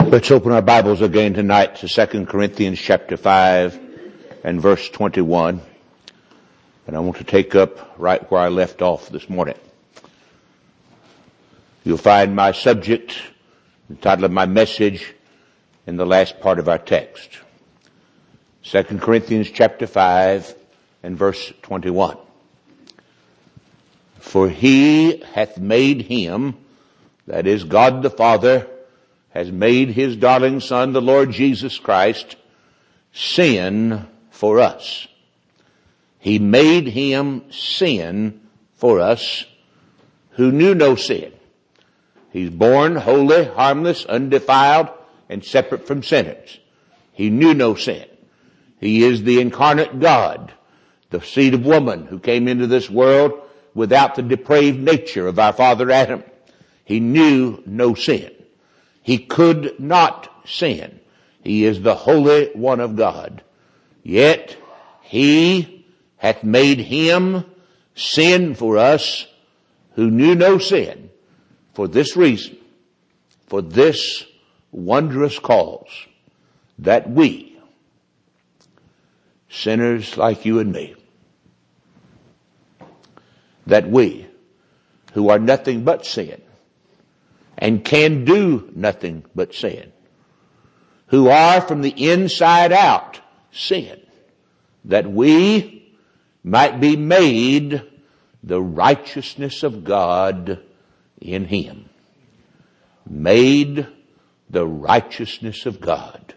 Let's open our Bibles again tonight to 2 Corinthians chapter 5 and verse 21. And I want to take up right where I left off this morning. You'll find my subject, the title of my message, in the last part of our text. 2 Corinthians chapter 5 and verse 21. For he hath made him, that is God the Father, has made his darling Son, the Lord Jesus Christ, sin for us. He made him sin for us who knew no sin. He's born holy, harmless, undefiled, and separate from sinners. He knew no sin. He is the incarnate God, the seed of woman who came into this world without the depraved nature of our father Adam. He knew no sin. He could not sin. He is the Holy One of God. Yet he hath made him sin for us who knew no sin, for this reason, for this wondrous cause, that we, sinners like you and me, that we, who are nothing but sin, and can do nothing but sin, who are from the inside out sin, that we might be made the righteousness of God in him. Made the righteousness of God.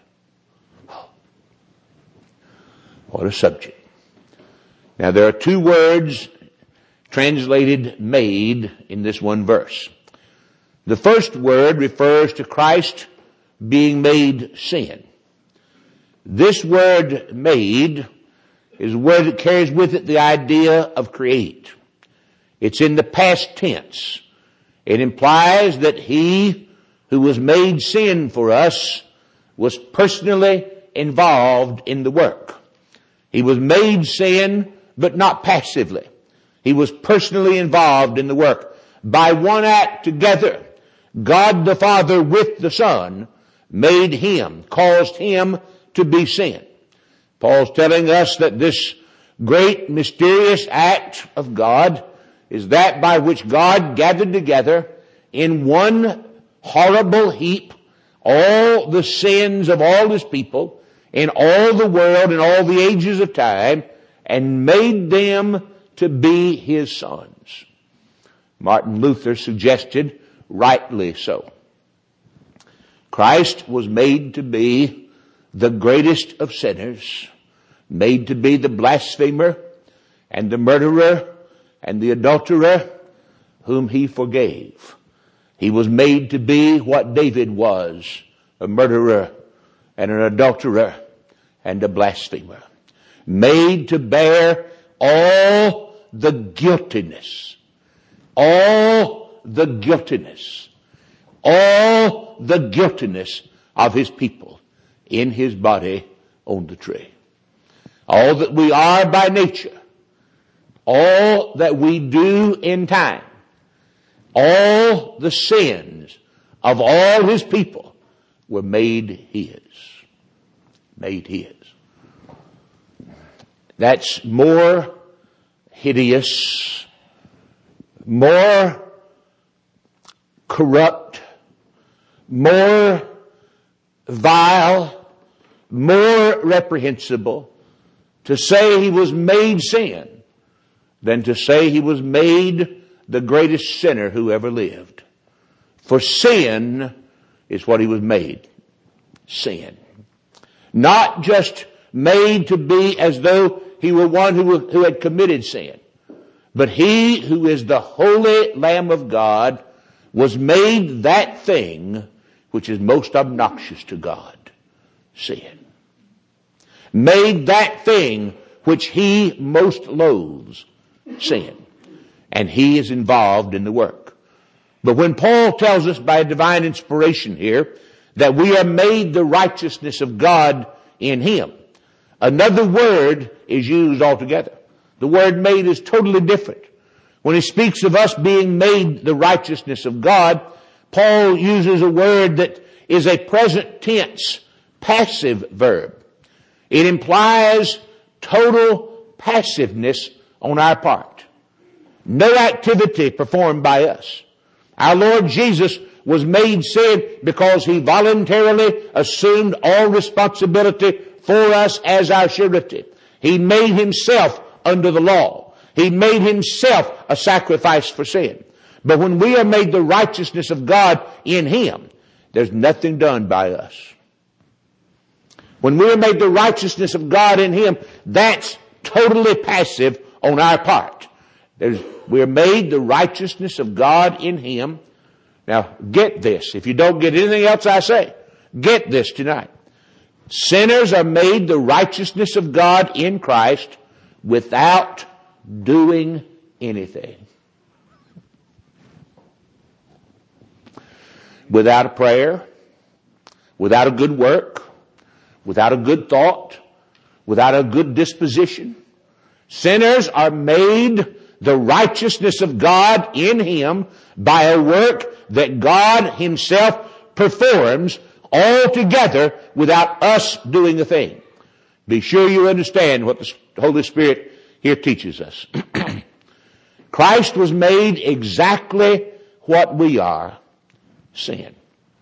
What a subject. Now there are two words translated made in this one verse. The first word refers to Christ being made sin. This word made is a word that carries with it the idea of create. It's in the past tense. It implies that he who was made sin for us was personally involved in the work. He was made sin, but not passively. He was personally involved in the work. By one act together, God the Father with the Son made him, caused him to be sin. Paul's telling us that this great mysterious act of God is that by which God gathered together in one horrible heap all the sins of all his people in all the world and all the ages of time and made them to be his sons. Martin Luther suggested, rightly so, Christ was made to be the greatest of sinners, made to be the blasphemer and the murderer and the adulterer whom he forgave. He was made to be what David was, a murderer and an adulterer and a blasphemer. Made to bear all the guiltiness, all the guiltiness of his people in his body on the tree. All that we are by nature, all that we do in time, all the sins of all his people were made his. Made his. That's more hideous, more corrupt, more vile, more reprehensible to say he was made sin than to say he was made the greatest sinner who ever lived. For sin is what he was made. Sin. Not just made to be as though he were one who had committed sin, but he who is the holy Lamb of God was made that thing which is most obnoxious to God. Sin. Made that thing which he most loathes. Sin. And he is involved in the work. But when Paul tells us by divine inspiration here that we are made the righteousness of God in him, another word is used altogether. The word made is totally different. When he speaks of us being made the righteousness of God, Paul uses a word that is a present tense, passive verb. It implies total passiveness on our part. No activity performed by us. Our Lord Jesus was made sin because He voluntarily assumed all responsibility for us as our surety. He made Himself under the law. He made Himself a sacrifice for sin. But when we are made the righteousness of God in Him, there's nothing done by us. When we are made the righteousness of God in Him, that's totally passive on our part. We're made the righteousness of God in Him. Now, get this. If you don't get anything else I say, get this tonight. Sinners are made the righteousness of God in Christ without doing anything. Without a prayer, without a good work, without a good thought, without a good disposition. Sinners are made the righteousness of God in Him by a work that God Himself performs altogether without us doing a thing. Be sure you understand what the Holy Spirit here teaches us. Christ was made exactly what we are, sin.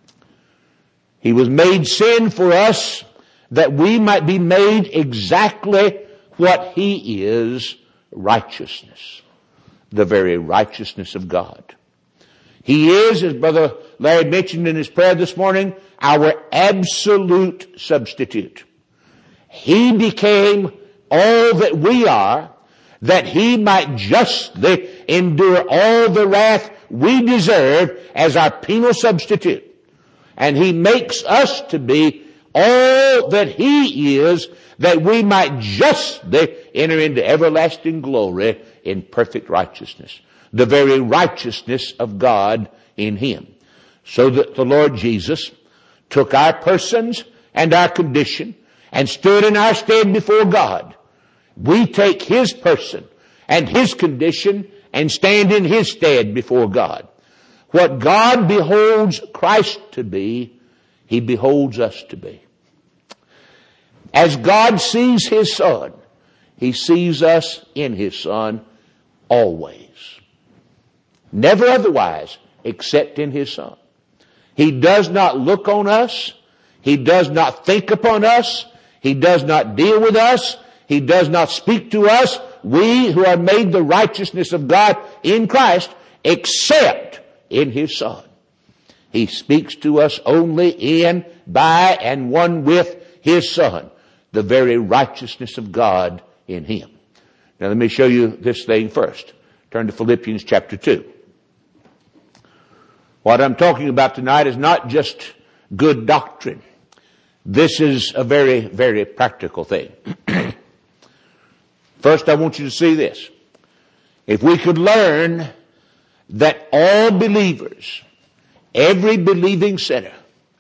He was made sin for us that we might be made exactly what He is, righteousness. The very righteousness of God. He is, as Brother Larry mentioned in his prayer this morning, our absolute substitute. He became all that we are, that He might justly endure all the wrath we deserve as our penal substitute. And He makes us to be all that He is, that we might justly enter into everlasting glory in perfect righteousness. The very righteousness of God in Him. So that the Lord Jesus took our persons and our condition and stood in our stead before God. We take His person and His condition and stand in His stead before God. What God beholds Christ to be, He beholds us to be. As God sees His Son, He sees us in His Son always. Never otherwise except in His Son. He does not look on us. He does not think upon us. He does not deal with us. He does not speak to us. We who are made the righteousness of God in Christ, except in His Son. He speaks to us only in, by, and one with His Son. The very righteousness of God in Him. Now let me show you this thing first. Turn to Philippians chapter 2. What I'm talking about tonight is not just good doctrine. This is a very, very practical thing. First, I want you to see this. If we could learn that all believers, every believing sinner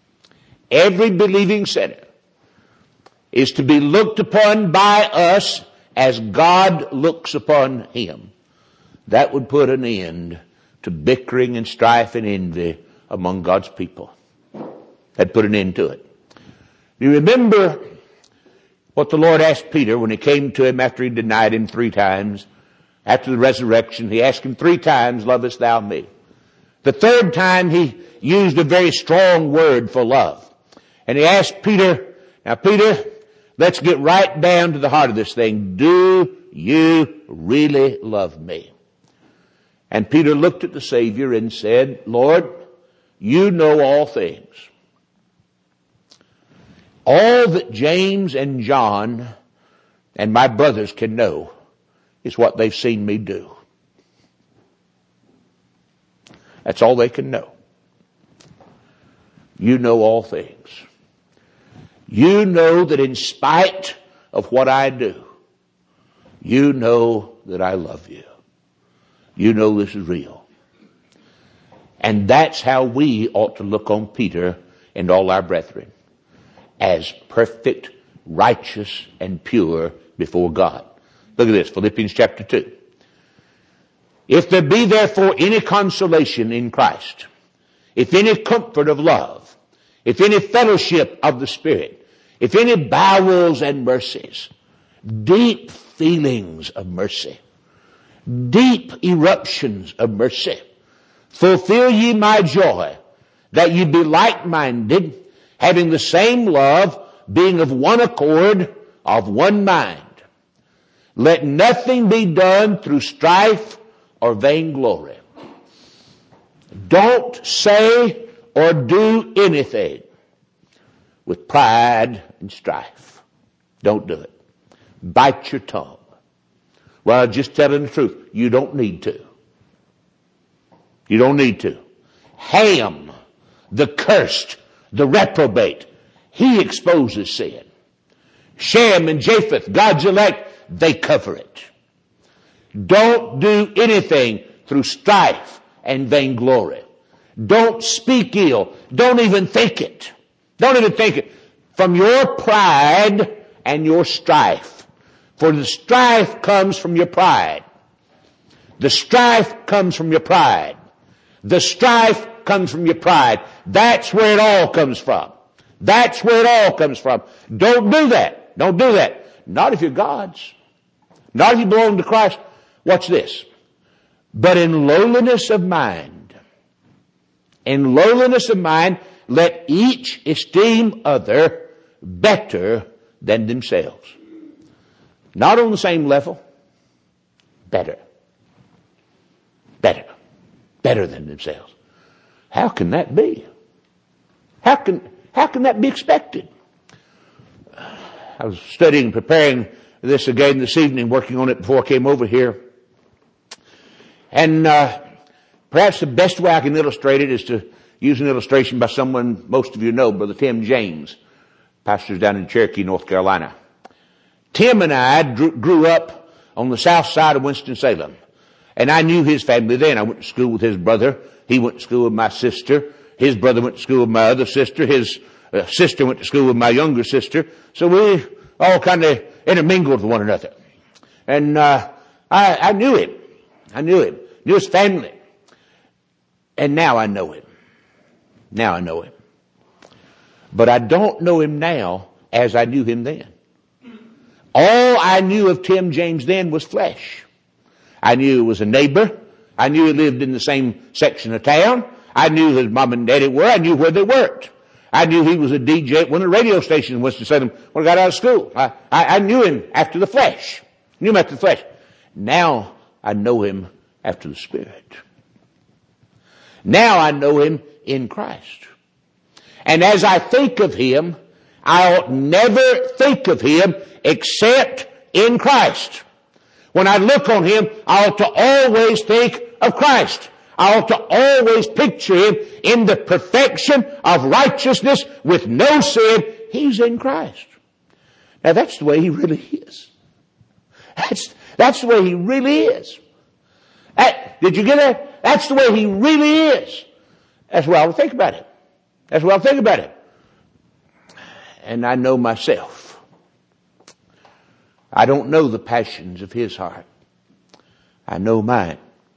is to be looked upon by us as God looks upon him, that would put an end to bickering and strife and envy among God's people. That'd put an end to it. Do you remember what the Lord asked Peter when He came to him after he denied Him 3 times? After the resurrection, He asked him 3 times, "Lovest thou me?" The 3rd time He used a very strong word for love. And He asked Peter, "Now Peter, let's get right down to the heart of this thing. Do you really love me?" And Peter looked at the Savior and said, "Lord, you know all things. All that James and John and my brothers can know is what they've seen me do." That's all they can know. You know all things. You know that in spite of what I do, you know that I love you. You know this is real. And that's how we ought to look on Peter and all our brethren. As perfect, righteous, and pure before God. Look at this, Philippians chapter 2. "If there be therefore any consolation in Christ, if any comfort of love, if any fellowship of the Spirit, if any bowels and mercies, deep feelings of mercy, deep eruptions of mercy, fulfill ye my joy, that ye be like-minded, having the same love, being of one accord, of one mind. Let nothing be done through strife or vainglory. Don't say or do anything with pride and strife. Don't do it. Bite your tongue. Well, just telling the truth. You don't need to. You don't need to. Ham, the cursed, the reprobate, he exposes sin. Shem and Japheth, God's elect, they cover it. Don't do anything through strife and vainglory. Don't speak ill. Don't even think it. Don't even think it. From your pride and your strife. For the strife comes from your pride. The strife comes from your pride. The strife comes from your pride. That's where it all comes from. That's where it all comes from. Don't do that. Don't do that. Not if you're God's. Not if you belong to Christ. Watch this. But in lowliness of mind, let each esteem other better than themselves. Not on the same level. Better. Better. Better than themselves. How can that be? How can that be expected? I was studying and preparing this again this evening, working on it before I came over here. And perhaps the best way I can illustrate it is to use an illustration by someone most of you know, Brother Tim James, pastors down in Cherokee, North Carolina. Tim and I grew up on the south side of Winston-Salem. And I knew his family then. I went to school with his brother. He went to school with my sister. His brother went to school with my other sister. His sister went to school with my younger sister. So we all kind of intermingled with one another. And I knew him. I knew him. Knew his family. And now I know him. Now I know him. But I don't know him now as I knew him then. All I knew of Tim James then was flesh. I knew he was a neighbor. I knew he lived in the same section of town. I knew his mom and daddy were. I knew where they worked. I knew he was a DJ at one of the radio stations in Winston-Salem when I got out of school. I knew him after the flesh. Knew him after the flesh. Now I know him after the Spirit. Now I know him in Christ. And as I think of him, I ought never think of him except in Christ. When I look on him, I ought to always think of Christ. I ought to always picture him in the perfection of righteousness with no sin. He's in Christ. Now that's the way he really is. That's the way he really is. Did you get that? That's the way he really is. That's the way I would think about it. That's the way I think about it. And I know myself. I don't know the passions of his heart. I know mine.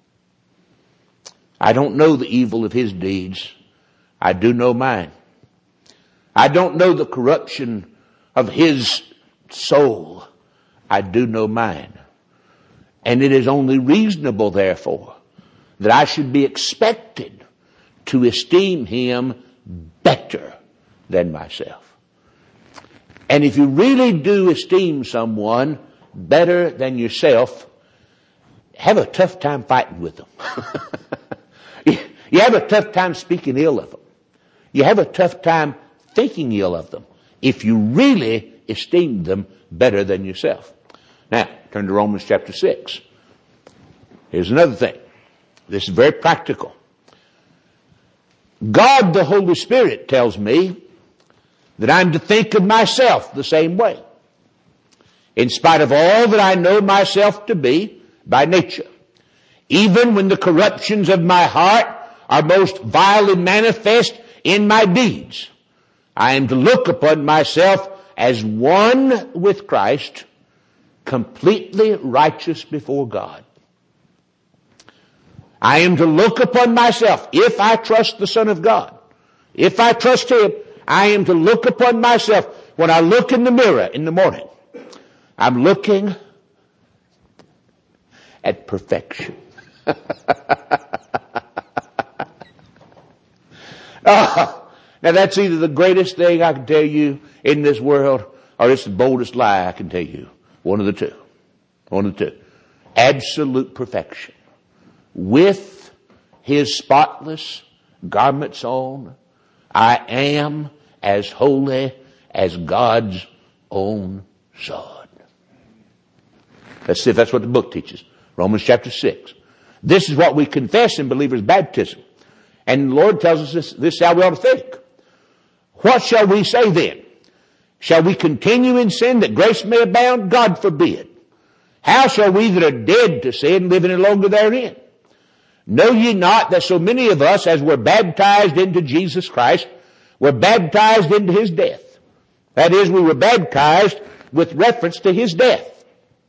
I don't know the evil of his deeds. I do know mine. I don't know the corruption of his soul. I do know mine. And it is only reasonable, therefore, that I should be expected to esteem him better than myself. And if you really do esteem someone better than yourself, have a tough time fighting with them. You have a tough time speaking ill of them. You have a tough time thinking ill of them if you really esteem them better than yourself. Now, turn to Romans chapter 6. Here's another thing. This is very practical. God, the Holy Spirit, tells me that I'm to think of myself the same way, in spite of all that I know myself to be by nature. Even when the corruptions of my heart are most vilely manifest in my deeds, I am to look upon myself as one with Christ, completely righteous before God. I am to look upon myself, if I trust the Son of God, if I trust him, I am to look upon myself. When I look in the mirror in the morning, I'm looking at perfection. Now that's either the greatest thing I can tell you in this world, or it's the boldest lie I can tell you. One of the two. One of the two. Absolute perfection. With His spotless garments on, I am as holy as God's own Son. Let's see if that's what the book teaches. Romans chapter 6. This is what we confess in believers' baptism. And the Lord tells us this is how we ought to think. What shall we say then? Shall we continue in sin that grace may abound? God forbid. How shall we that are dead to sin live any longer therein? Know ye not that so many of us, as were baptized into Jesus Christ, were baptized into His death? That is, we were baptized with reference to His death.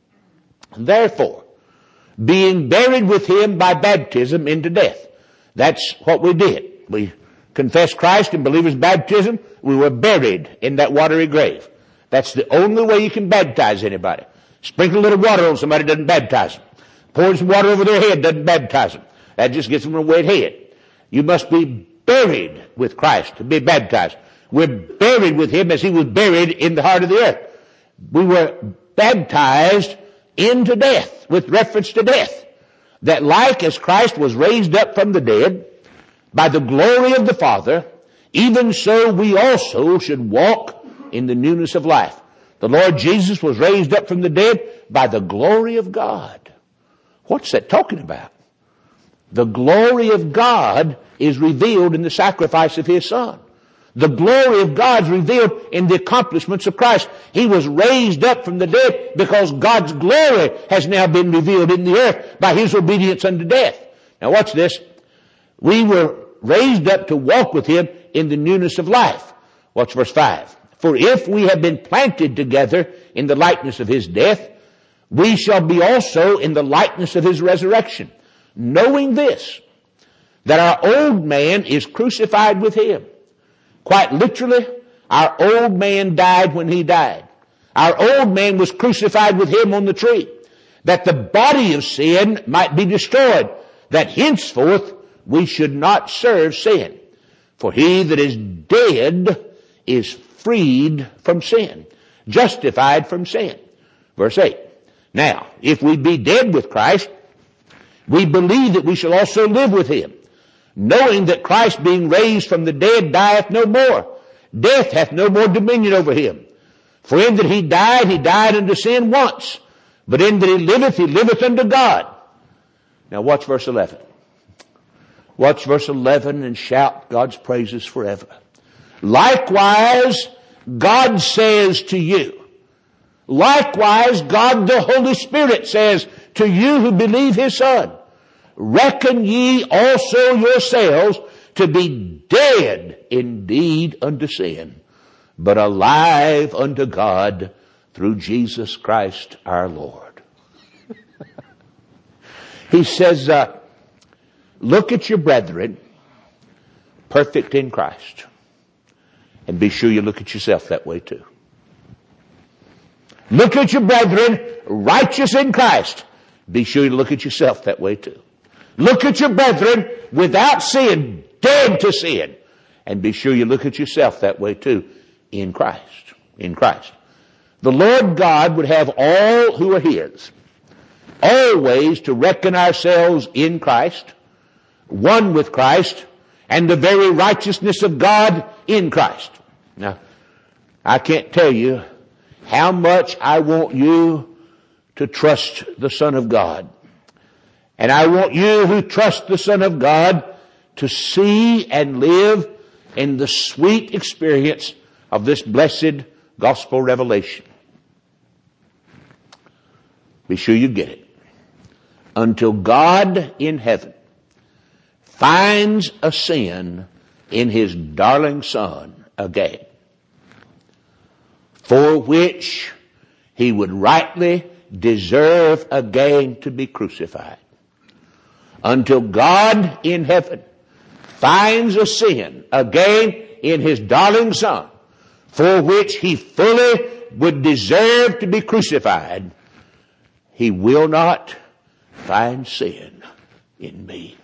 Therefore, being buried with Him by baptism into death. That's what we did. We confessed Christ in believers' baptism. We were buried in that watery grave. That's the only way you can baptize anybody. Sprinkle a little water on somebody doesn't baptize them. Pour some water over their head doesn't baptize them. That just gets them a wet head. You must be buried with Christ to be baptized. We're buried with Him as He was buried in the heart of the earth. We were baptized into death, with reference to death. That like as Christ was raised up from the dead by the glory of the Father, even so we also should walk in the newness of life. The Lord Jesus was raised up from the dead by the glory of God. What's that talking about? The glory of God is revealed in the sacrifice of His Son. The glory of God is revealed in the accomplishments of Christ. He was raised up from the dead because God's glory has now been revealed in the earth by His obedience unto death. Now watch this. We were raised up to walk with Him in the newness of life. Watch verse 5. For if we have been planted together in the likeness of His death, we shall be also in the likeness of His resurrection. Knowing this, that our old man is crucified with Him. Quite literally, our old man died when He died. Our old man was crucified with Him on the tree, that the body of sin might be destroyed, that henceforth we should not serve sin. For he that is dead is freed from sin, justified from sin. Verse 8. Now, if we be dead with Christ, we believe that we shall also live with Him, knowing that Christ being raised from the dead dieth no more. Death hath no more dominion over Him. For in that He died unto sin once. But in that He liveth unto God. Now watch verse 11. Watch verse 11 and shout God's praises forever. Likewise, God says to you. Likewise, God the Holy Spirit says to you who believe His Son. Reckon ye also yourselves to be dead indeed unto sin, but alive unto God through Jesus Christ our Lord. He says, look at your brethren, perfect in Christ. And be sure you look at yourself that way too. Look at your brethren, righteous in Christ. Be sure you look at yourself that way too. Look at your brethren without sin, dead to sin. And be sure you look at yourself that way too, in Christ. In Christ. The Lord God would have all who are His always to reckon ourselves in Christ, one with Christ, and the very righteousness of God in Christ. Now, I can't tell you how much I want you to trust the Son of God. And I want you who trust the Son of God to see and live in the sweet experience of this blessed gospel revelation. Be sure you get it. Until God in heaven finds a sin in His darling Son again, for which He would rightly deserve again to be crucified. Until God in heaven finds a sin again in his darling Son, for which he fully would deserve to be crucified, he will not find sin in me.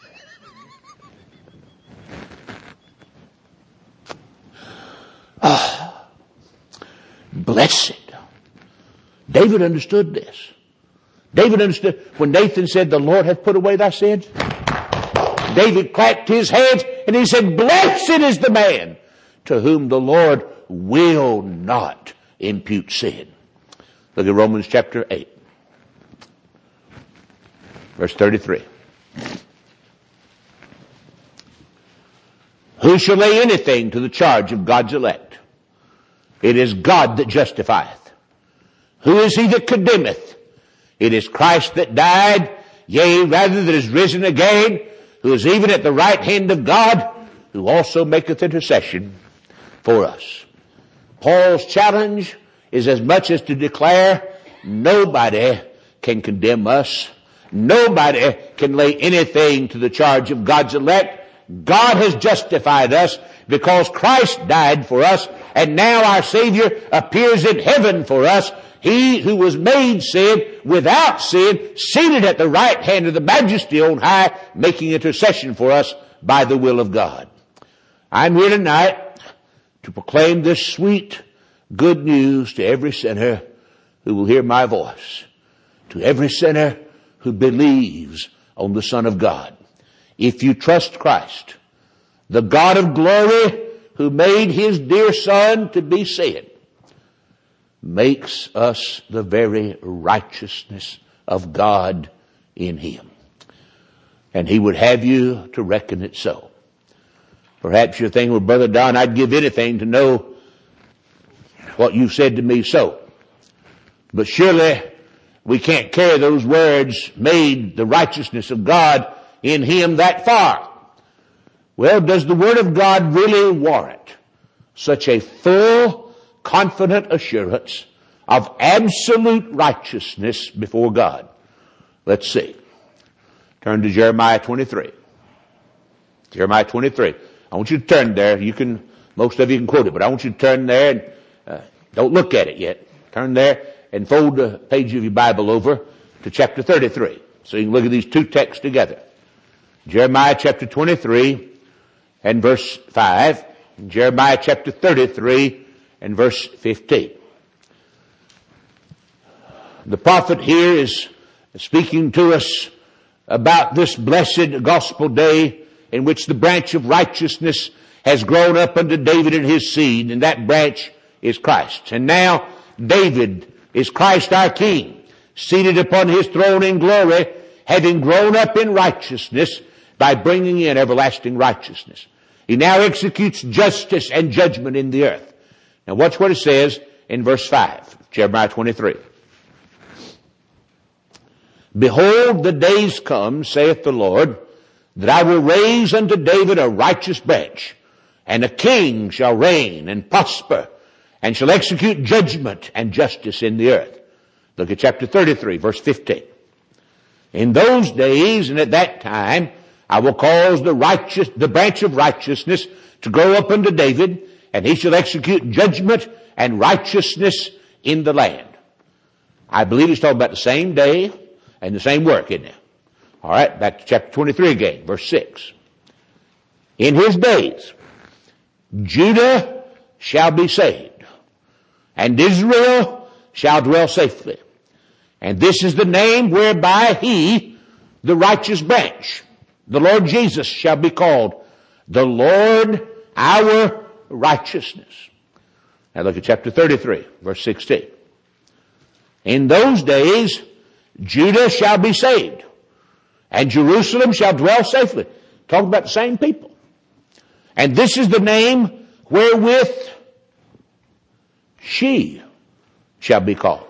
Blessed. David understood this. David understood when Nathan said, the Lord hath put away thy sins. David clapped his hands and he said, blessed is the man to whom the Lord will not impute sin. Look at Romans chapter 8, verse 33. Who shall lay anything to the charge of God's elect? It is God that justifieth. Who is he that condemneth? It is Christ that died, yea, rather that is risen again, who is even at the right hand of God, who also maketh intercession for us. Paul's challenge is as much as to declare nobody can condemn us. Nobody can lay anything to the charge of God's elect. God has justified us because Christ died for us, and now our Savior appears in heaven for us. He who was made sin without sin, seated at the right hand of the Majesty on high, making intercession for us by the will of God. I'm here tonight to proclaim this sweet, good news to every sinner who will hear my voice, to every sinner who believes on the Son of God. If you trust Christ, the God of glory who made his dear Son to be sin, makes us the very righteousness of God in him. And he would have you to reckon it so. Perhaps you're thinking, well, Brother Don, I'd give anything to know what you said to me so. But surely we can't carry those words, made the righteousness of God in him, that far. Well, does the Word of God really warrant such a full, confident assurance of absolute righteousness before God? Let's see. Turn to Jeremiah 23. Jeremiah 23. I want you to turn there. Most of you can quote it, but I want you to turn there and don't look at it yet. Turn there and fold the page of your Bible over to chapter 33. So you can look at these two texts together. Jeremiah chapter 23 and verse 5. And Jeremiah chapter 33 and verse 15. The prophet here is speaking to us about this blessed gospel day in which the branch of righteousness has grown up unto David and his seed, and that branch is Christ. And now David is Christ our King, seated upon his throne in glory, having grown up in righteousness by bringing in everlasting righteousness. He now executes justice and judgment in the earth. Now watch what it says in verse 5, Jeremiah 23. Behold, the days come, saith the Lord, that I will raise unto David a righteous branch, and a king shall reign and prosper, and shall execute judgment and justice in the earth. Look at chapter 33, verse 15. In those days and at that time, I will cause the branch of righteousness to grow up unto David, and he shall execute judgment and righteousness in the land. I believe he's talking about the same day and the same work, isn't it? All right, back to chapter 23 again, verse 6. In his days, Judah shall be saved, and Israel shall dwell safely. And this is the name whereby he, the righteous branch, the Lord Jesus, shall be called, the Lord our righteousness. Now look at chapter 33, verse 16. In those days, Judah shall be saved, and Jerusalem shall dwell safely. Talking about the same people. And this is the name wherewith she shall be called.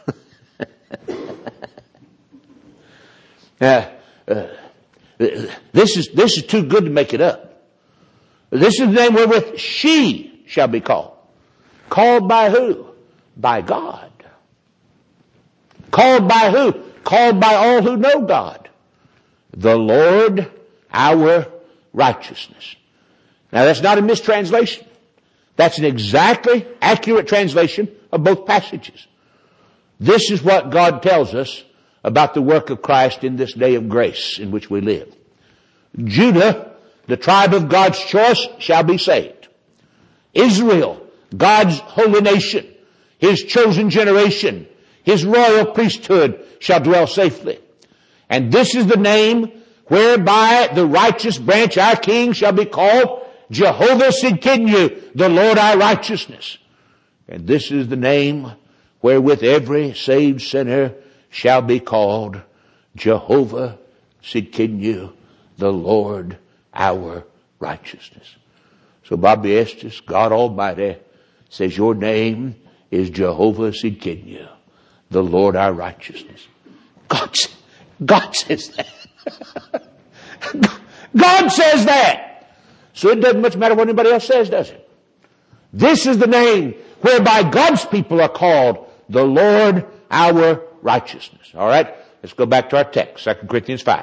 This is too good to make it up. This is the name wherewith she shall be called. Called by who? By God. Called by who? Called by all who know God. The Lord our righteousness. Now that's not a mistranslation. That's an exactly accurate translation of both passages. This is what God tells us about the work of Christ in this day of grace in which we live. Judah, the tribe of God's choice, shall be saved. Israel, God's holy nation, His chosen generation, His royal priesthood shall dwell safely. And this is the name whereby the righteous branch, our King, shall be called Jehovah Sidkenu, the Lord our righteousness. And this is the name wherewith every saved sinner shall be called Jehovah Sidkenu, the Lord our righteousness. So Bobby Estes, God Almighty, says your name is Jehovah Sidkenu, the Lord our righteousness. God says that. God says that. So it doesn't much matter what anybody else says, does it? This is the name whereby God's people are called the Lord our righteousness. All right? Let's go back to our text, 2 Corinthians 5.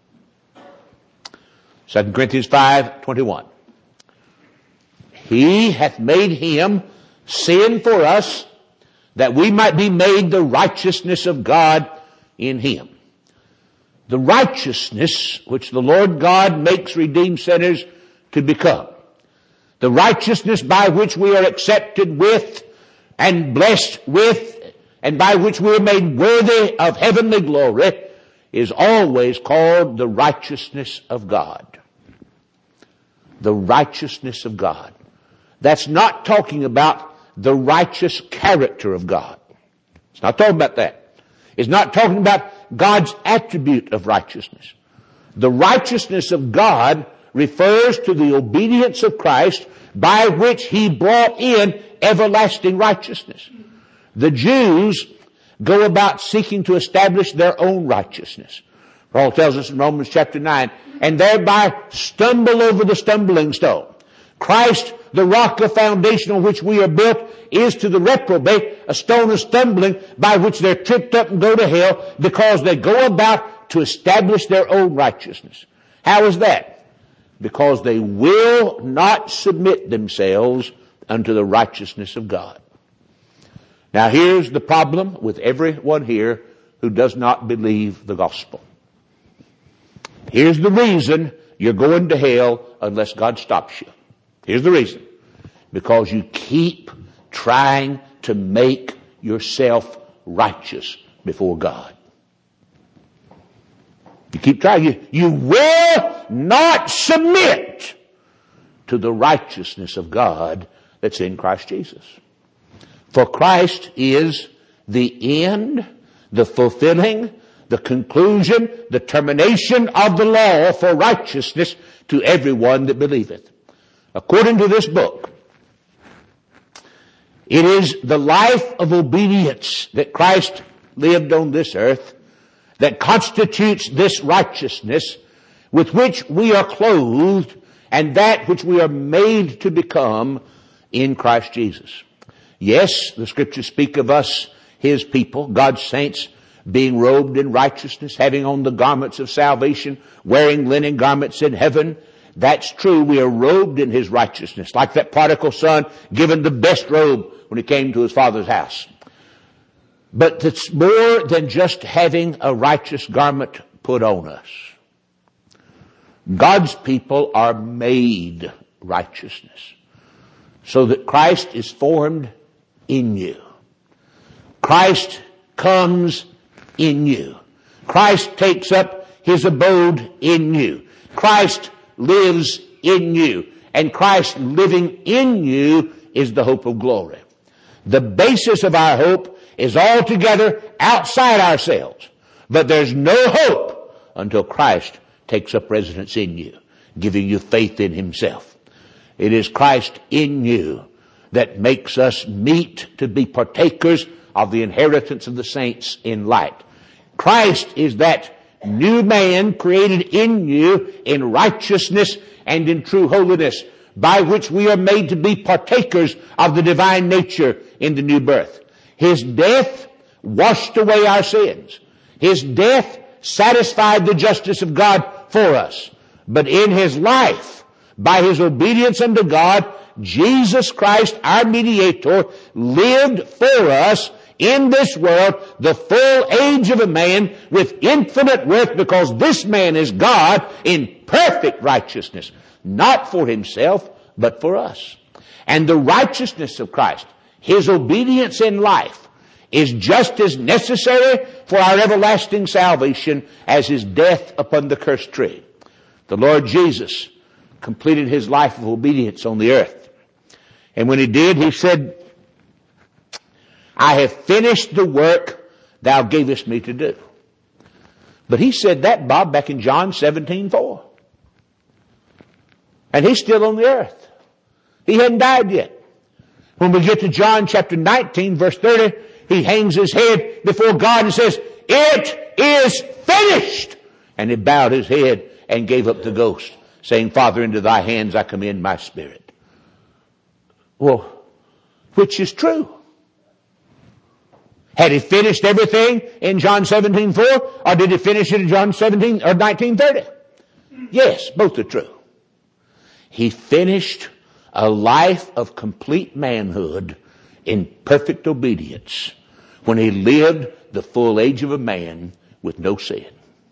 2 Corinthians 5:21. He hath made him sin for us, that we might be made the righteousness of God in him. The righteousness which the Lord God makes redeemed sinners to become. The righteousness by which we are accepted with and blessed with, and by which we are made worthy of heavenly glory, is always called the righteousness of God. The righteousness of God. That's not talking about the righteous character of God. It's not talking about that. It's not talking about God's attribute of righteousness. The righteousness of God refers to the obedience of Christ by which He brought in everlasting righteousness. The Jews go about seeking to establish their own righteousness. Paul tells us in Romans chapter 9, and thereby stumble over the stumbling stone. Christ, the rock of foundation on which we are built, is to the reprobate a stone of stumbling by which they're tripped up and go to hell because they go about to establish their own righteousness. How is that? Because they will not submit themselves unto the righteousness of God. Now here's the problem with everyone here who does not believe the gospel. Here's the reason you're going to hell unless God stops you. Here's the reason. Because you keep trying to make yourself righteous before God. You keep trying. You will not submit to the righteousness of God that's in Christ Jesus. For Christ is the end, the fulfilling, the conclusion, the termination of the law for righteousness to everyone that believeth. According to this book, it is the life of obedience that Christ lived on this earth that constitutes this righteousness with which we are clothed and that which we are made to become in Christ Jesus. Yes, the Scriptures speak of us, His people, God's saints, being robed in righteousness, having on the garments of salvation, wearing linen garments in heaven. That's true. We are robed in His righteousness, like that prodigal son given the best robe when he came to his father's house. But it's more than just having a righteous garment put on us. God's people are made righteousness so that Christ is formed in you. Christ comes in you. Christ takes up His abode in you. Christ lives in you. And Christ living in you is the hope of glory. The basis of our hope is altogether outside ourselves. But there's no hope until Christ takes up residence in you, giving you faith in Himself. It is Christ in you that makes us meet to be partakers of the inheritance of the saints in light. Christ is that new man created in you in righteousness and in true holiness, by which we are made to be partakers of the divine nature in the new birth. His death washed away our sins. His death satisfied the justice of God for us. but in His life, by His obedience unto God, Jesus Christ, our mediator, lived for us in this world the full age of a man with infinite worth, because this man is God in perfect righteousness, not for himself, but for us. And the righteousness of Christ, His obedience in life, is just as necessary for our everlasting salvation as His death upon the cursed tree. The Lord Jesus completed His life of obedience on the earth. And when He did, He said, I have finished the work Thou gavest me to do. But He said that, Bob, back in John 17:4. And He's still on the earth. He hadn't died yet. When we get to John chapter 19, verse 30, He hangs His head before God and says, it is finished. And He bowed His head and gave up the ghost, saying, Father, into Thy hands I commend my spirit. Well, which is true? Had He finished everything in John 17:4, or did He finish it in John 17 or 19:30? Yes, both are true. He finished a life of complete manhood in perfect obedience when He lived the full age of a man with no sin.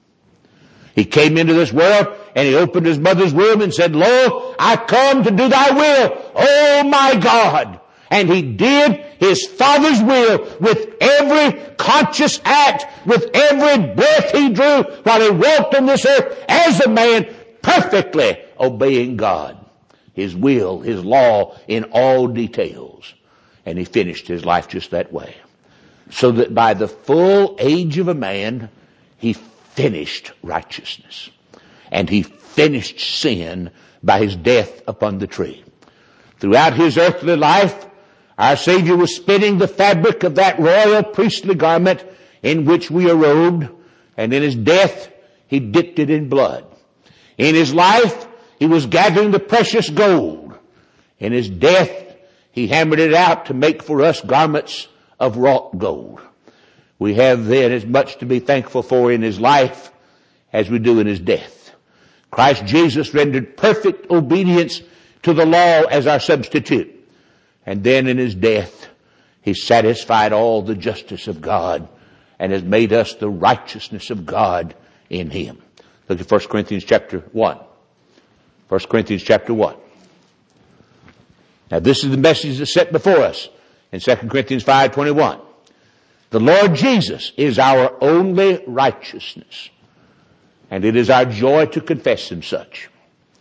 He came into this world and He opened His mother's womb and said, Lo, I come to do Thy will, oh my God. And He did His Father's will with every conscious act, with every breath He drew while He walked on this earth as a man, perfectly obeying God, His will, His law in all details. And He finished His life just that way. So that by the full age of a man, He finished righteousness. And He finished sin by His death upon the tree. Throughout His earthly life, our Savior was spinning the fabric of that royal priestly garment in which we are robed, and in His death, He dipped it in blood. In His life, He was gathering the precious gold. In His death, He hammered it out to make for us garments of wrought gold. We have then as much to be thankful for in His life as we do in His death. Christ Jesus rendered perfect obedience to the law as our substitute. And then in His death, He satisfied all the justice of God and has made us the righteousness of God in Him. Look at 1 Corinthians chapter 1. 1 Corinthians chapter 1. Now this is the message that's set before us in 2 Corinthians 5:21. The Lord Jesus is our only righteousness, and it is our joy to confess Him such.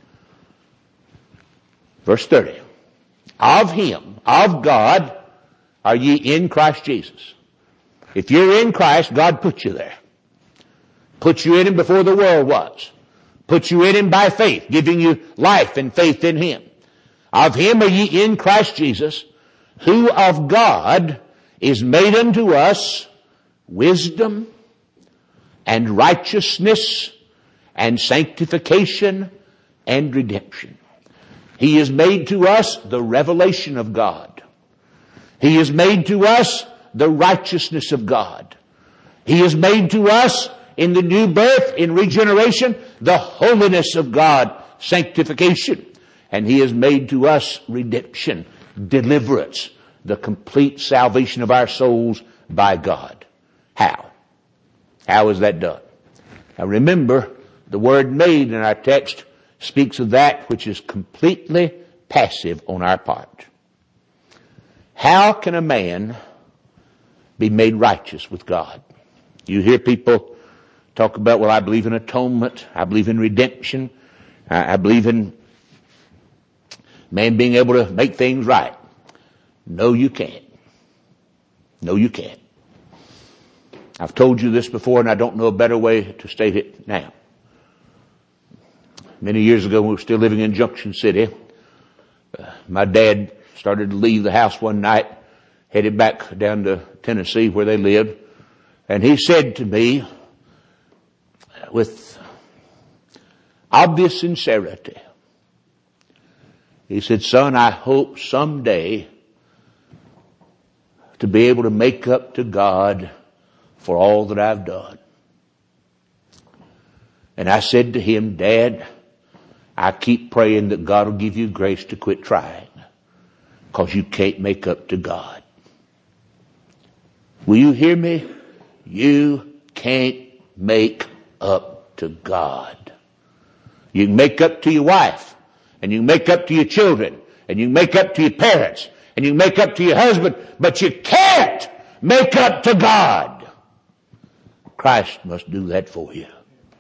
Verse 30. Of Him, of God, are ye in Christ Jesus. If you're in Christ, God put you there. Put you in Him before the world was. Put you in Him by faith, giving you life and faith in Him. Of Him are ye in Christ Jesus, who of God is made unto us wisdom and righteousness and sanctification and redemption. He is made to us the revelation of God. He is made to us the righteousness of God. He is made to us in the new birth, in regeneration, the holiness of God, sanctification. And He has made to us redemption, deliverance, the complete salvation of our souls by God. How? How is that done? Now remember, the word made in our text speaks of that which is completely passive on our part. How can a man be made righteous with God? You hear people talk about, well, I believe in atonement. I believe in redemption. I believe in man being able to make things right. No, you can't. No, you can't. I've told you this before, and I don't know a better way to state it now. Many years ago, when we were still living in Junction City, my dad started to leave the house one night, headed back down to Tennessee where they lived, and he said to me with obvious sincerity, he said, son, I hope someday to be able to make up to God for all that I've done. And I said to him, Dad, I keep praying that God will give you grace to quit trying, because you can't make up to God. Will you hear me? You can't make up to God. You can make up to your wife, and you can make up to your children, and you can make up to your parents, and you can make up to your husband, but you can't make up to God. Christ must do that for you.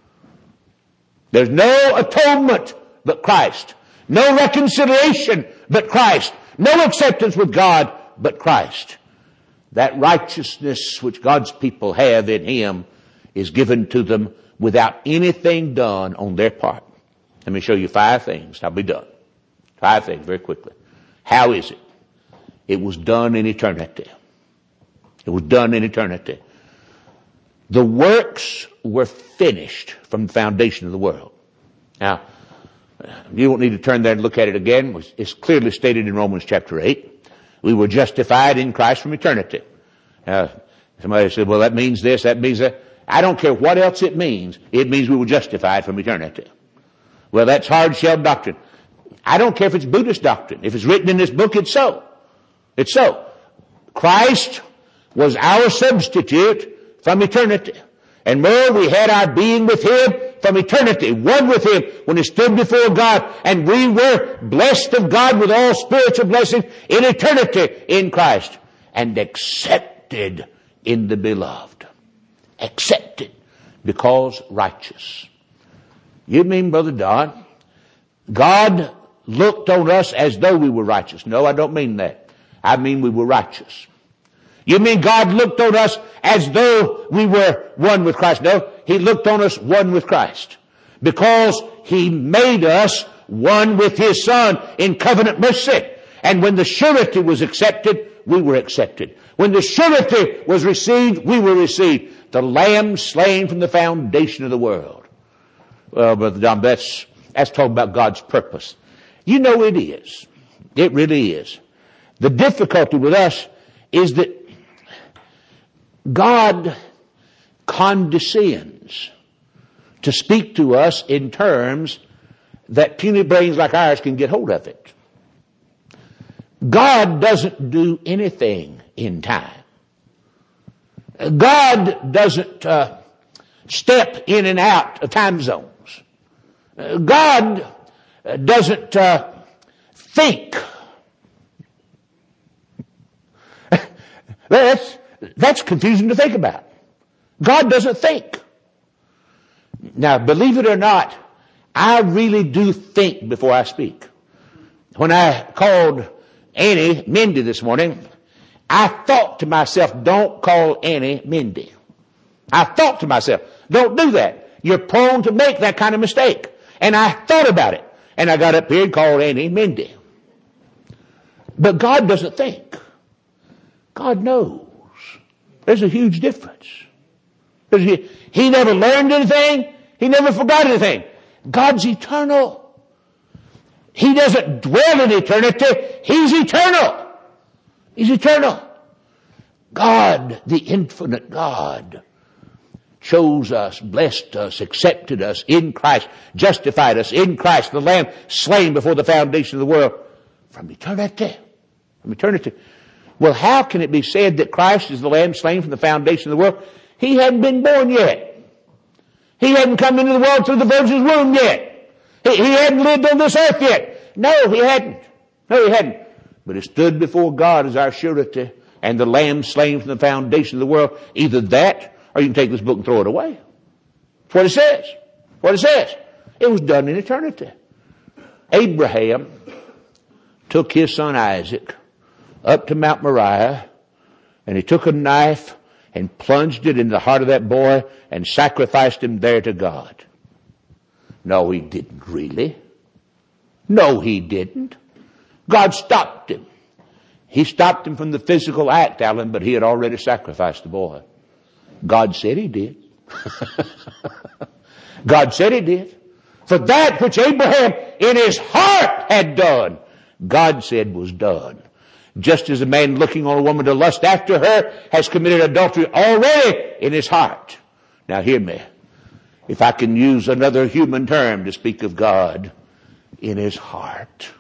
There's no atonement but Christ. No reconciliation but Christ. No acceptance with God but Christ. That righteousness which God's people have in Him is given to them without anything done on their part. Let me show you 5 things. I'll be done. 5 things very quickly. How is it? It was done in eternity. It was done in eternity. The works were finished from the foundation of the world. Now, you won't need to turn there and look at it again. It's clearly stated in Romans chapter 8. We were justified in Christ from eternity. Somebody said, well, that means this, that means that. I don't care what else it means. It means we were justified from eternity. Well, that's hard-shelled doctrine. I don't care if it's Buddhist doctrine. If it's written in this book, it's so. It's so. Christ was our substitute from eternity. And more, we had our being with Him from eternity, one with Him when He stood before God. And we were blessed of God with all spiritual blessings in eternity in Christ. And accepted in the beloved. Accepted because righteous. You mean, Brother Don, God looked on us as though we were righteous? No, I don't mean that. I mean we were righteous. You mean God looked on us as though we were one with Christ? No, He looked on us one with Christ. Because He made us one with His Son in covenant mercy. And when the surety was accepted, we were accepted. When the surety was received, we were received. The Lamb slain from the foundation of the world. Well, Brother Don, that's talking about God's purpose. You know it is. It really is. The difficulty with us is that God condescends to speak to us in terms that puny brains like ours can get hold of it. God doesn't do anything in time. God doesn't step in and out of time zones. God doesn't think. That's confusing to think about. God doesn't think. Now, believe it or not, I really do think before I speak. When I called Annie Mindy this morning, I thought to myself, don't call Annie Mindy. I thought to myself, don't do that. You're prone to make that kind of mistake. And I thought about it. And I got up here and called Annie Mindy. But God doesn't think. God knows. There's a huge difference. He never learned anything. He never forgot anything. God's eternal. He doesn't dwell in eternity. He's eternal. He's eternal. God, the infinite God, chose us, blessed us, accepted us in Christ, justified us in Christ, the Lamb slain before the foundation of the world from eternity. From eternity. Well, how can it be said that Christ is the Lamb slain from the foundation of the world? He hadn't been born yet. He hadn't come into the world through the Virgin's womb yet. He hadn't lived on this earth yet. No, he hadn't. No, he hadn't. But he stood before God as our surety and the Lamb slain from the foundation of the world. Either that or you can take this book and throw it away. That's what it says. What it says. It was done in eternity. Abraham took his son Isaac up to Mount Moriah, and he took a knife and plunged it in the heart of that boy and sacrificed him there to God. No, he didn't really. No, he didn't. God stopped him. He stopped him from the physical act, Alan, but he had already sacrificed the boy. God said he did. God said he did. For that which Abraham in his heart had done, God said was done. Just as a man looking on a woman to lust after her has committed adultery already in his heart. Now hear me. If I can use another human term to speak of God, in his heart.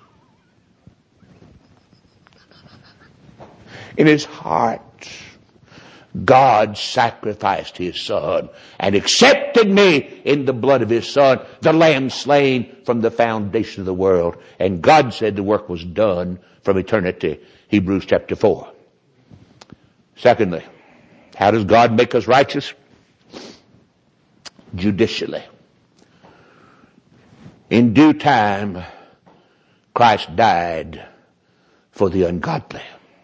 In his heart, God sacrificed his Son and accepted me in the blood of his Son, the Lamb slain from the foundation of the world. And God said the work was done from eternity. Hebrews chapter 4. Secondly, how does God make us righteous? Judicially. In due time, Christ died for the ungodly.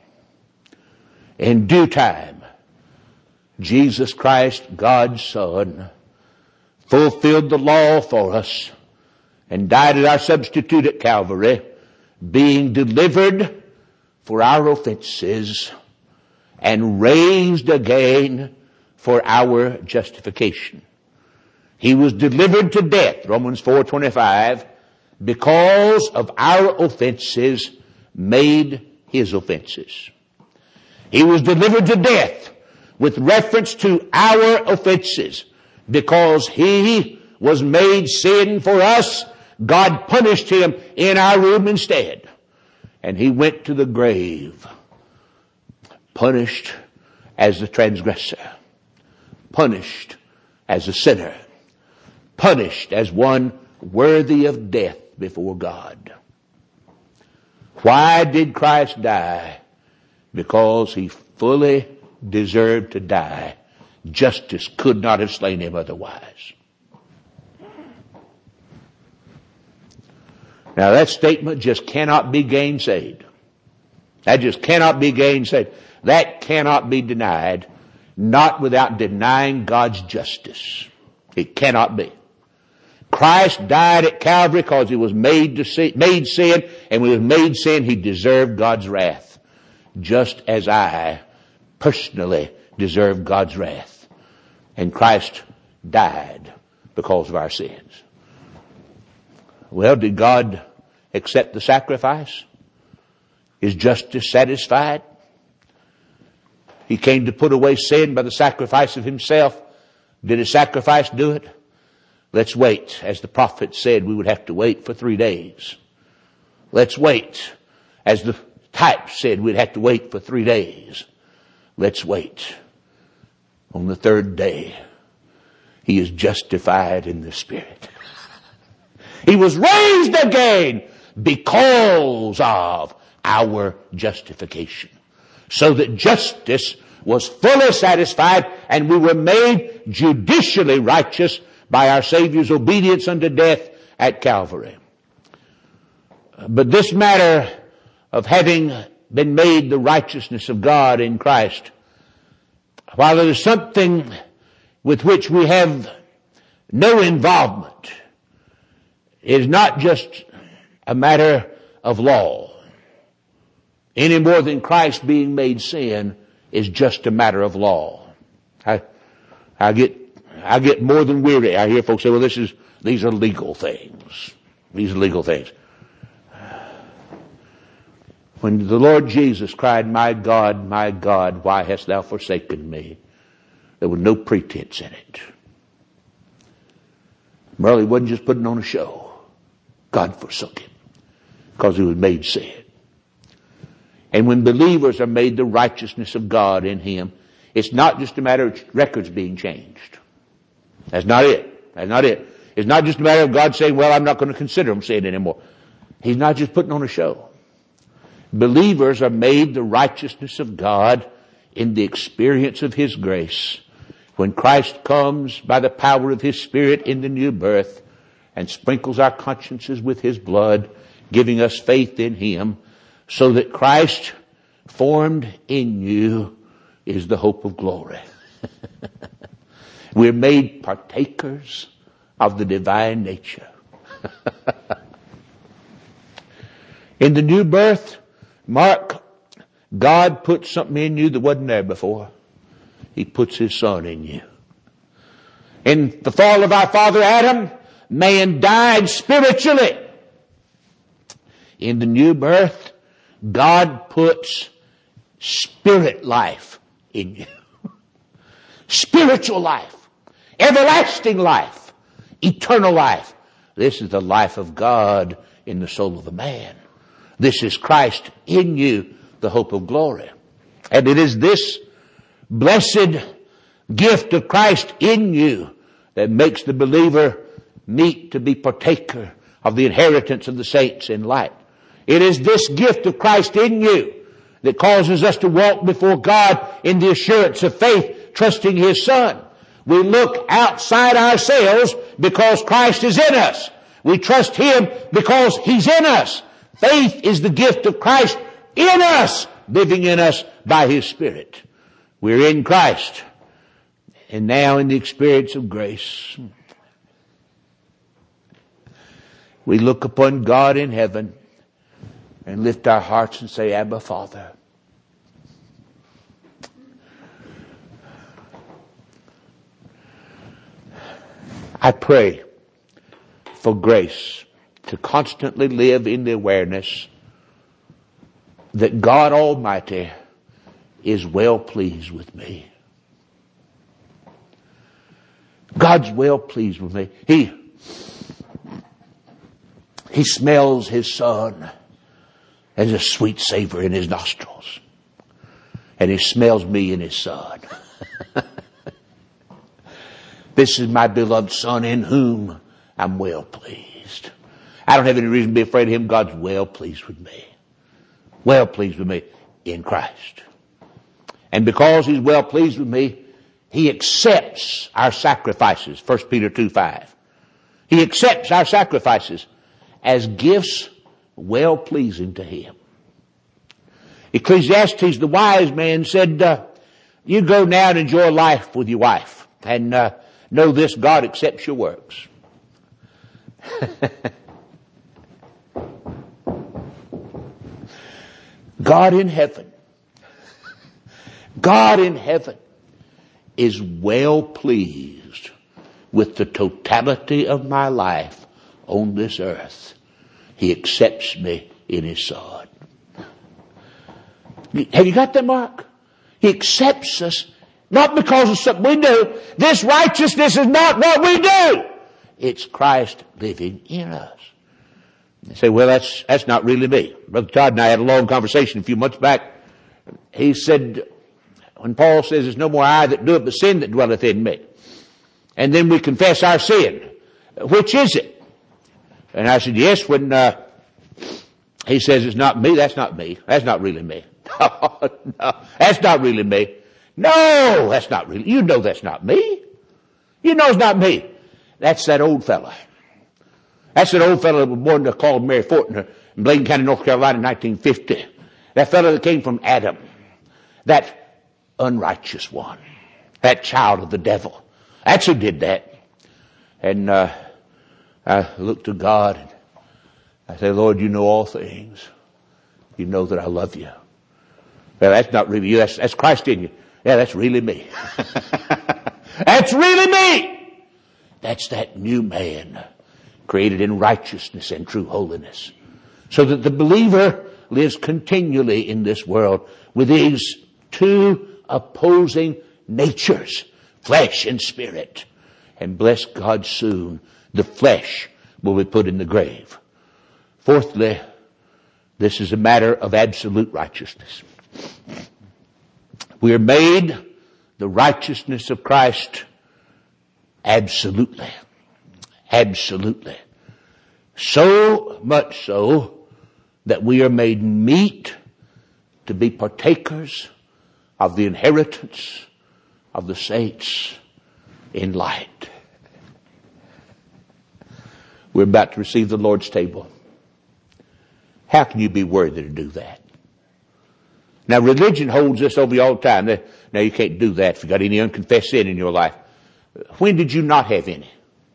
In due time, Jesus Christ, God's Son, fulfilled the law for us and died as our substitute at Calvary, being delivered for our offenses and raised again for our justification. He was delivered to death, Romans 4:25, because of our offenses made his offenses. He was delivered to death with reference to our offenses. Because he was made sin for us, God punished him in our room instead. And he went to the grave, punished as the transgressor, punished as a sinner, punished as one worthy of death before God. Why did Christ die? Because he fully deserved to die. Justice could not have slain him otherwise. Now that statement just cannot be gainsaid. That just cannot be gainsaid. That cannot be denied, not without denying God's justice. It cannot be. Christ died at Calvary because he was made sin, and when he was made sin, he deserved God's wrath. Just as I personally deserve God's wrath. And Christ died because of our sins. Well, did God accept the sacrifice? Is justice satisfied? He came to put away sin by the sacrifice of himself. Did his sacrifice do it? Let's wait. As the prophet said, we would have to wait for 3 days. Let's wait. As the type said, we'd have to wait for 3 days. Let's wait. On the third day, he is justified in the Spirit. He was raised again because of our justification. So that justice was fully satisfied and we were made judicially righteous by our Savior's obedience unto death at Calvary. But this matter of having been made the righteousness of God in Christ, while it is something with which we have no involvement, it is not just a matter of law, any more than Christ being made sin is just a matter of law. I get more than weary. I hear folks say, well, these are legal things. These are legal things. When the Lord Jesus cried, my God, why hast thou forsaken me? There was no pretense in it. Merle wasn't just putting on a show. God forsook him because he was made sin. And when believers are made the righteousness of God in him, it's not just a matter of records being changed. That's not it. That's not it. It's not just a matter of God saying, well, I'm not going to consider him sin anymore. He's not just putting on a show. Believers are made the righteousness of God in the experience of his grace. When Christ comes by the power of his Spirit in the new birth and sprinkles our consciences with his blood, giving us faith in him, so that Christ formed in you is the hope of glory. We're made partakers of the divine nature. In the new birth, Mark, God put something in you that wasn't there before. He puts his Son in you. In the fall of our father Adam, man died spiritually. In the new birth, God puts spirit life in you. Spiritual life. Everlasting life. Eternal life. This is the life of God in the soul of a man. This is Christ in you, the hope of glory. And it is this blessed gift of Christ in you that makes the believer meet to be partaker of the inheritance of the saints in light. It is this gift of Christ in you that causes us to walk before God in the assurance of faith, trusting His Son. We look outside ourselves because Christ is in us. We trust Him because He's in us. Faith is the gift of Christ in us, living in us by His Spirit. We're in Christ, and now in the experience of grace, we look upon God in heaven and lift our hearts and say, Abba, Father. I pray for grace to constantly live in the awareness that God Almighty is well pleased with me. God's well pleased with me. He smells His Son as a sweet savor in His nostrils. And He smells me in His Son. This is my beloved Son in whom I'm well pleased. I don't have any reason to be afraid of Him. God's well pleased with me. Well pleased with me in Christ. And because He's well pleased with me, He accepts our sacrifices. 1 Peter 2:5. He accepts our sacrifices as gifts well pleasing to Him. Ecclesiastes, the wise man, said, you go now and enjoy life with your wife. And know this, God accepts your works. God in heaven is well pleased with the totality of my life on this earth. He accepts me in His Son. Have you got that, Mark? He accepts us not because of something we do. This righteousness is not what we do. It's Christ living in us. They say, well, that's not really me. Brother Todd and I had a long conversation a few months back. He said, when Paul says, it's no more I that do it, but sin that dwelleth in me. And then we confess our sin. Which is it? And I said, yes, when he says it's not me, that's not me. That's not really me. No, that's not really me. No, that's not really. You know that's not me. You know it's not me. That's that old fella. That's that old fella that was born to called Mary Fortner in Bladen County, North Carolina in 1950. That fella that came from Adam. That unrighteous one. That child of the devil. That's who did that. And I look to God and I say, Lord, you know all things. You know that I love you. Well, that's not really you. That's Christ in you. Yeah, that's really me. That's really me. That's that new man created in righteousness and true holiness. So that the believer lives continually in this world with these two opposing natures, flesh and spirit. And bless God, soon the flesh will be put in the grave. Fourthly, this is a matter of absolute righteousness. We are made the righteousness of Christ absolutely. Absolutely. So much so that we are made meet to be partakers of the inheritance of the saints in light. We're about to receive the Lord's table. How can you be worthy to do that? Now, religion holds this over you all the time. Now, you can't do that if you've got any unconfessed sin in your life. When did you not have any?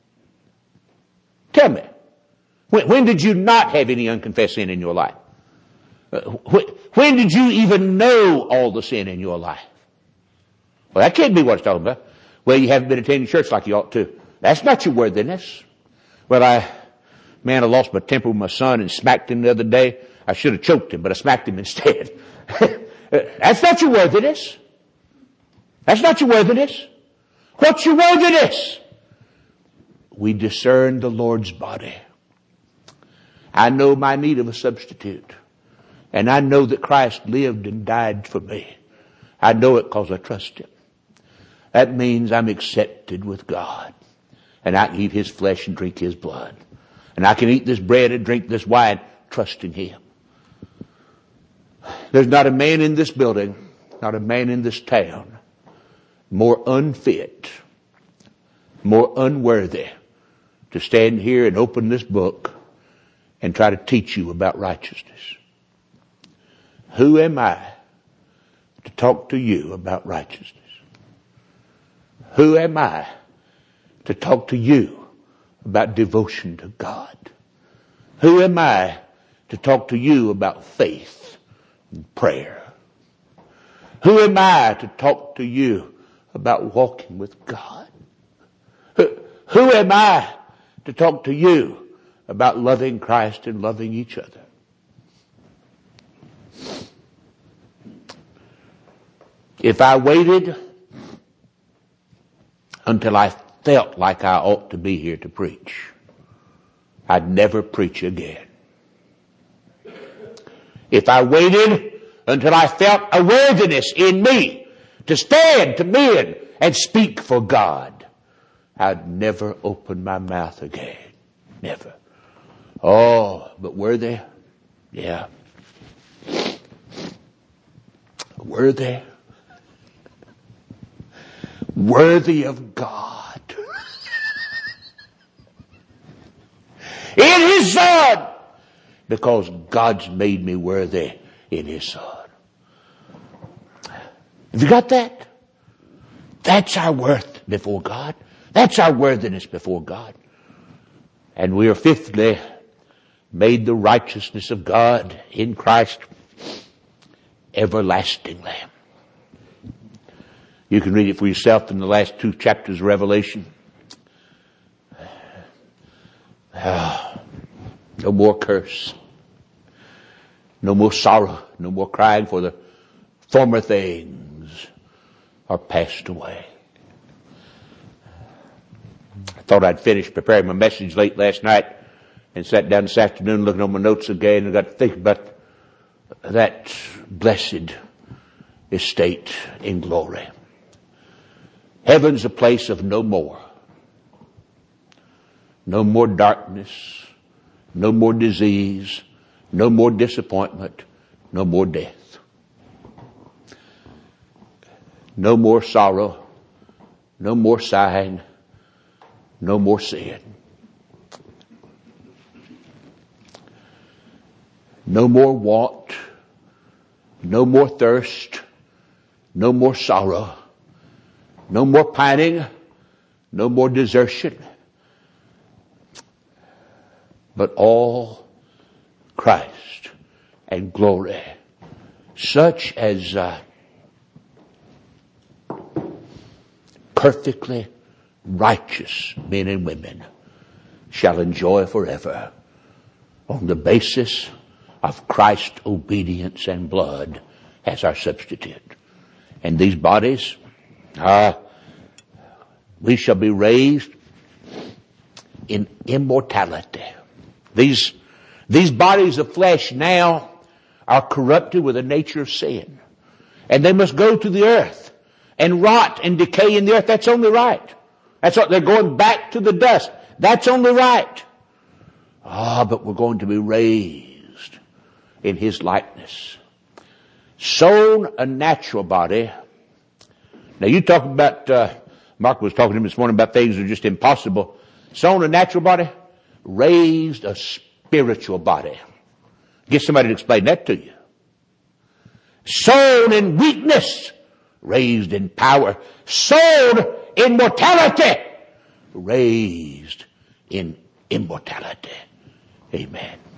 Tell me. When did you not have any unconfessed sin in your life? When did you even know all the sin in your life? Well, that can't be what it's talking about. Well, you haven't been attending church like you ought to. That's not your worthiness. Well, I lost my temper with my son and smacked him the other day. I should have choked him, but I smacked him instead. That's not your worthiness. That's not your worthiness. What's your worthiness? We discern the Lord's body. I know my need of a substitute. And I know that Christ lived and died for me. I know it because I trust Him. That means I'm accepted with God. And I can eat His flesh and drink His blood. And I can eat this bread and drink this wine, trusting Him. There's not a man in this building, not a man in this town, more unfit, more unworthy to stand here and open this book and try to teach you about righteousness. Who am I to talk to you about righteousness? Who am I to talk to you about devotion to God? Who am I to talk to you about faith and prayer? Who am I to talk to you about walking with God? Who am I to talk to you about loving Christ and loving each other? If I waited until I felt like I ought to be here to preach, I'd never preach again. If I waited until I felt a worthiness in me to stand to men and speak for God, I'd never open my mouth again. Never. Oh, but worthy? Yeah. Worthy? Worthy of God. In His Son. Because God's made me worthy in His Son. Have you got that? That's our worth before God. That's our worthiness before God. And we are fifthly made the righteousness of God in Christ everlastingly. You can read it for yourself in the last 2 chapters of Revelation. No more curse. No more sorrow. No more crying, for the former things are passed away. I thought I'd finish preparing my message late last night and sat down this afternoon looking on my notes again and got to think about that blessed estate in glory. Heaven's a place of no more. No more darkness. No more disease. No more disappointment. No more death. No more sorrow. No more sighing. No more sin. No more want. No more thirst. No more sorrow. No more pining. No more desertion. But all Christ and glory, such as perfectly righteous men and women shall enjoy forever on the basis of Christ's obedience and blood as our substitute. And these bodies, we shall be raised in immortality. These bodies of flesh now are corrupted with the nature of sin. And they must go to the earth and rot and decay in the earth. That's only right. That's what they're going back to the dust. That's only right. But we're going to be raised in His likeness. Sown a natural body. Now you talk about, Mark was talking to him this morning about things that are just impossible. Sown a natural body, raised a spiritual body. Get somebody to explain that to you. Sown in weakness, raised in power. Sown in mortality, raised in immortality. Amen.